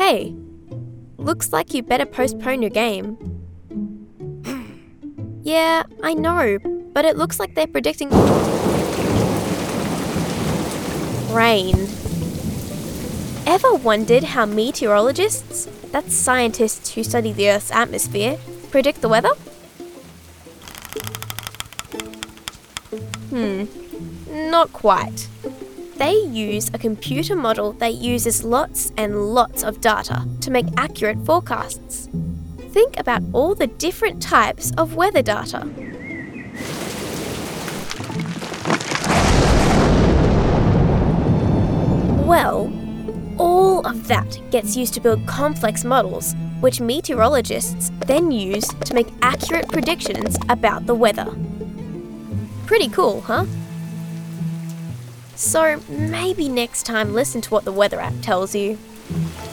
Hey, looks like you better postpone your game. Yeah, I know, but it looks like they're predicting rain. Ever wondered how meteorologists, that's scientists who study the Earth's atmosphere, predict the weather? Not quite. They use a computer model that uses lots and lots of data to make accurate forecasts. Think about all the different types of weather data. Well, all of that gets used to build complex models, which meteorologists then use to make accurate predictions about the weather. Pretty cool, huh? So maybe next time listen to what the weather app tells you.